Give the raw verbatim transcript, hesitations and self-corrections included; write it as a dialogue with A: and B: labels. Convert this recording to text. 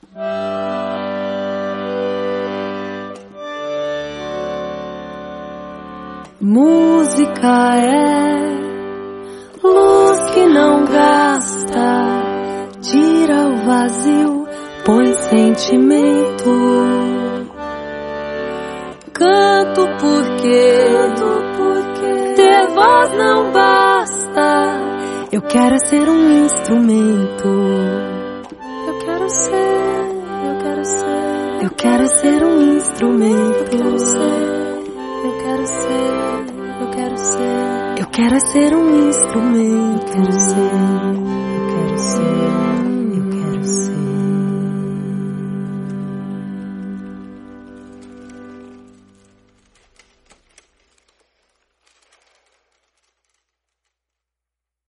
A: Música é luz que não gasta, tira o vazio, põe sentimento. Canto porque, Canto porque ter voz não basta. Eu quero ser um instrumento. Eu quero ser, eu quero ser, eu quero ser um instrumento. Eu quero ser, eu quero ser, eu quero ser, eu quero ser um instrumento. Eu quero ser.